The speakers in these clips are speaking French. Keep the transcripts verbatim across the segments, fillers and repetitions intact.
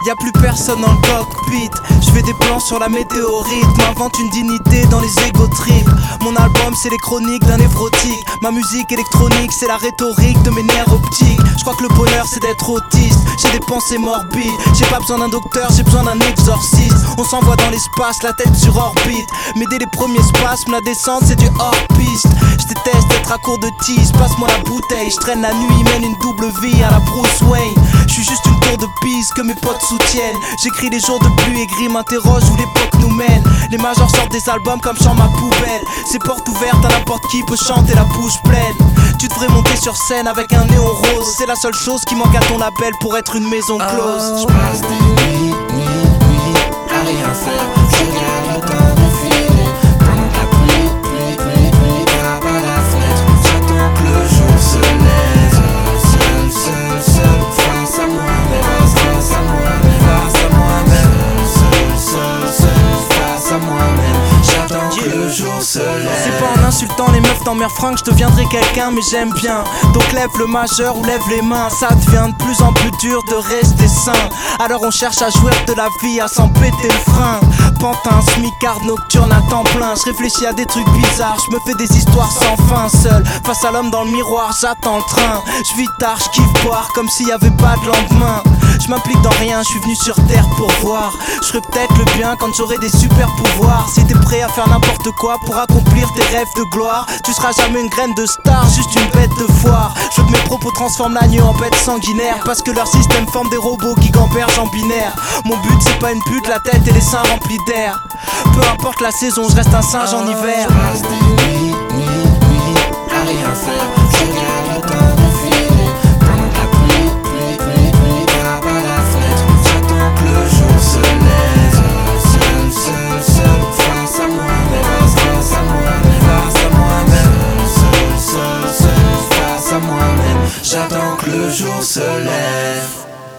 Y'a plus personne dans le cockpit. Je fais des plans sur la météorite, m'invente une dignité dans les égo trips. Mon album c'est les chroniques d'un névrotique. Ma musique électronique c'est la rhétorique de mes nerfs optiques. Je crois que le bonheur c'est d'être autiste. J'ai des pensées morbides. J'ai pas besoin d'un docteur, j'ai besoin d'un exorciste. On s'envoie dans l'espace, la tête sur orbite. Mais dès les premiers spasmes, la descente c'est du hors-piste. Je déteste être à court de tease, passe-moi la bouteille. Je traîne la nuit, mène une double vie à la Bruce Wayne. Je suis juste une tour de piste que mes potes soutiennent. J'écris les jours de pluie, aigris m'interroge où l'époque nous mène. Les majors sortent des albums comme chant ma poubelle. C'est porte ouverte à n'importe qui peut chanter la bouche pleine. Tu devrais monter sur scène avec un néon rose. C'est la seule chose qui manque à ton label pour être une maison close. Je passe des nuits, nuits, nuits à rien faire. Je regarde le temps défiler. Pendant que la pluie, pluie, pluie, pluie frappe à la fenêtre. J'attends que le jour se lève. Seul, seul, seul, face à moi-même. Face à moi-même, face à moi-même. Seul, seul, seul, face à moi-même. J'attends que le jour se lève. C'est pas en insultant les meufs dans mes fringues que je deviendrai quelqu'un, mais j'aime bien. Donc lève le majeur ou lève les mains. Ça devient de plus en plus dur de rester sain. Alors on cherche à jouer de la vie, à s'en péter le frein. Pantin, smicard, nocturne à temps plein. Je réfléchis à des trucs bizarres, je me fais des histoires sans fin. Seul, face à l'homme dans le miroir, j'attends le train. Je vis tard, je kiffe boire comme s'il y avait pas de lendemain. Je m'implique dans rien, je suis venu sur terre pour voir. Je ferai peut-être le bien quand j'aurai des super pouvoirs. Si t'es prêt à faire n'importe quoi pour accomplir tes rêves de gloire, tu seras jamais une graine de star, juste une bête de foire. Je veux que mes propos transforment l'agneau en bête sanguinaire, parce que leur système forme des robots qui gambergent en binaire. Mon but c'est pas une pute, la tête et les seins remplis d'air. Peu importe la saison, je reste un singe en hiver. Je passe des nuits, nuits, nuits à rien faire. Je regarde le temps défiler. Pendant que la pluie, pluie, pluie, pluie frappe à la fenêtre. J'attends que le jour se lève. Seul, seul, seul, face à moi-même. Face à moi-même, face à moi-même. Seul, seul, seul, face à moi-même. J'attends que le jour se lève.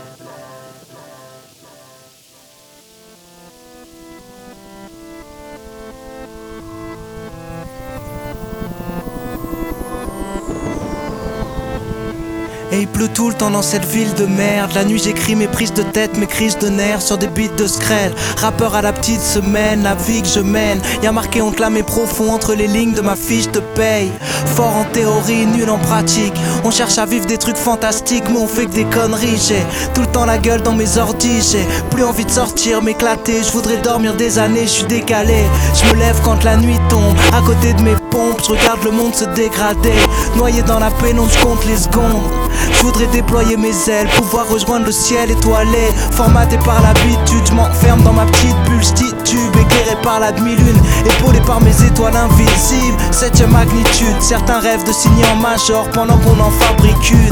Et il pleut tout le temps dans cette ville de merde. La nuit j'écris mes prises de tête, mes crises de nerfs sur des beats de screll. Rappeur à la petite semaine, la vie que je mène. Y'a marqué on clame et profond entre les lignes de ma fiche de paye. Fort en théorie, nul en pratique. On cherche à vivre des trucs fantastiques, mais on fait que des conneries. J'ai tout le temps la gueule dans mes ordis. J'ai plus envie de sortir, m'éclater. Je voudrais dormir des années, je suis décalé. Je me lève quand la nuit tombe, à côté de mes pompes. Je regarde le monde se dégrader. Noyé dans la pénombre, je compte les secondes. Je voudrais déployer mes ailes, pouvoir rejoindre le ciel étoilé. Formaté par l'habitude, je m'enferme dans ma petite bulle. Tube éclairé par la demi-lune, épaulé par mes étoiles invisibles. Septième magnitude, certains rêvent de signer en major pendant qu'on en fabrique une.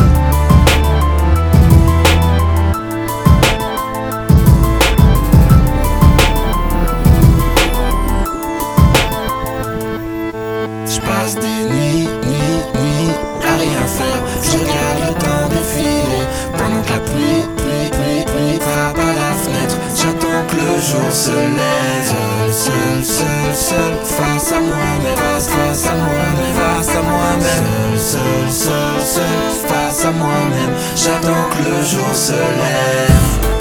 Je passe des nuits, nuits, nuits à rien faire. Je regarde le temps défiler. Pendant que la pluie, pluie, pluie, pluie frappe à la fenêtre. J'attends que le jour se lève. Seul, seul, seul, face à moi-même. Face, face à moi-même, face à moi-même. Seul, seul, seul, seul, face à moi-même. J'attends que le jour se lève.